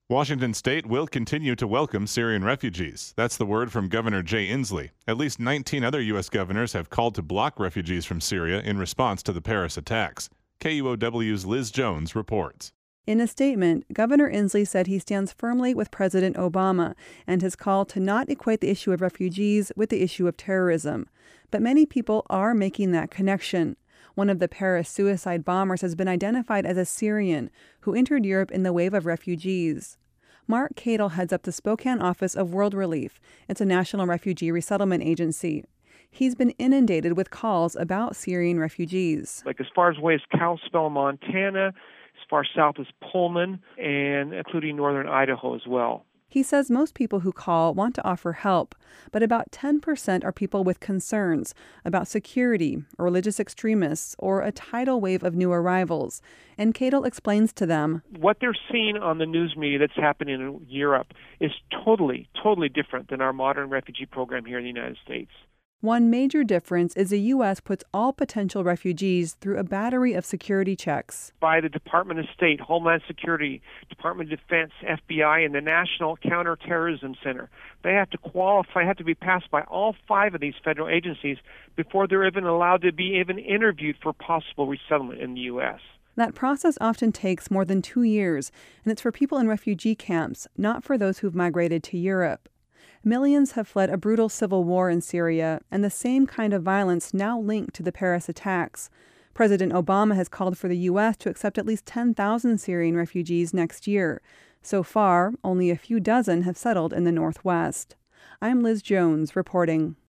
Washington state will continue to welcome Syrian refugees. That's the word from Governor Jay Inslee. At least 19 other U.S. governors have called to block refugees from Syria in response to the Paris attacks. KUOW's Liz Jones reports. In a statement, Governor Inslee said he stands firmly with President Obama and has called to not equate the issue of refugees with the issue of terrorism. But many people are making that connection. One of the Paris suicide bombers has been identified as a Syrian who entered Europe in the wave of refugees. Mark Cadle heads up the Spokane office of World Relief. It's a national refugee resettlement agency. He's been inundated with calls about Syrian refugees. Like as far away as Kalispell, Montana, as far south as Pullman, and including northern Idaho as well. He says most people who call want to offer help, but about 10% are people with concerns about security, or religious extremists, or a tidal wave of new arrivals. And Cadle explains to them, what they're seeing on the news media that's happening in Europe is totally different than our modern refugee program here in the United States. One major difference is the U.S. puts all potential refugees through a battery of security checks. By the Department of State, Homeland Security, Department of Defense, FBI, and the National Counterterrorism Center. They have to qualify, have to be passed by all 5 of these federal agencies before they're even allowed to be even interviewed for possible resettlement in the U.S. That process often takes more than 2 years, and it's for people in refugee camps, not for those who've migrated to Europe. Millions have fled a brutal civil war in Syria, and the same kind of violence now linked to the Paris attacks. President Obama has called for the U.S. to accept at least 10,000 Syrian refugees next year. So far, only a few dozen have settled in the Northwest. I'm Liz Jones reporting.